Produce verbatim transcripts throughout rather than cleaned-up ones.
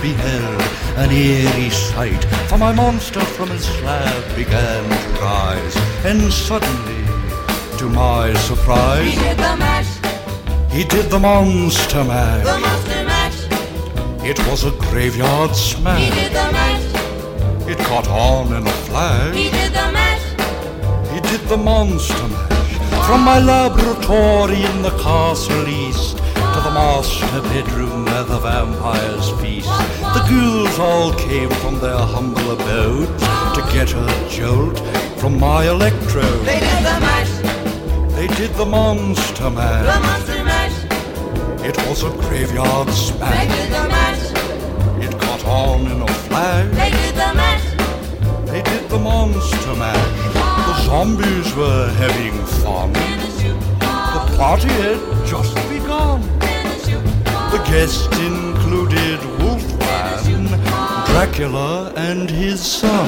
beheld an eerie sight, for my monster from his slab began to rise, and suddenly, to my surprise, He did the mash, he did the monster mash. the monster mash. It was a graveyard He smash. did the mash, It caught on in a flash. he did the mash. He did the monster mash. From my laboratory in the castle east to the master bedroom where the vampires feast, the ghouls all came from their humble abodes to get a jolt from my electrode. They did the mash, They did the monster the mash. monster mash. It was a graveyard They smash. did the mash, It caught on in a flash. they did the mash. They did the monster mash. The zombies were having fun. In a shoe, The party had just begun. in a shoe, The guests included Wolfman, Dracula, and his son.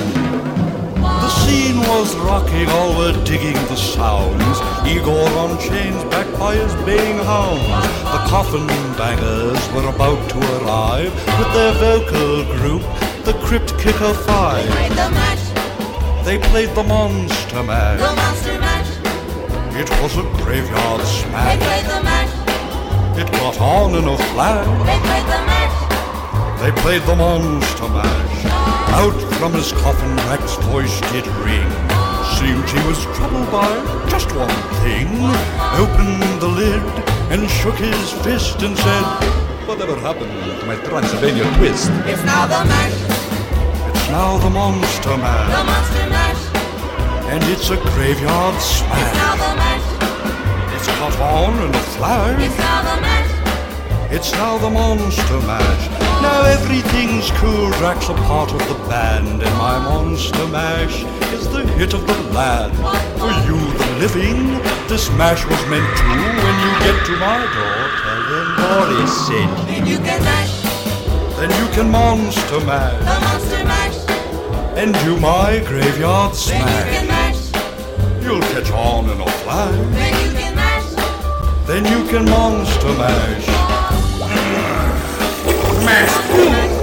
The scene was rocking, all were digging the sounds. Igor on chains, backed by his baying hounds. The coffin bangers were about to arrive with their vocal group, the Crypt Kicker Five. played the mash, They played the monster the mash. monster mash. It was a graveyard They smash. played the mash, It got on in a flash. they played the mash. They played the monster mash. Out from his coffin, Drac's voice did ring. Seemed he was troubled by just one thing. Opened the lid and shook his fist and said, "Whatever happened to my Transylvania twist?" It's now the mash, It's now the monster the mash. monster mash. And it's a graveyard It's smash. now the mash, It's caught on in a flash. it's now the mash. It's now the monster mash. Now everything's cool. Drac's a part of the band, and my monster mash is the hit of the land. For you, the living, this mash was meant to. When you get to my door, tell them Boris sent you. Then you can mash, Then you can monster mash, the monster mash. and do my graveyard Then you smash. can mash, You'll catch on in a flash. then you can mash. Then you can monster mash. Mash.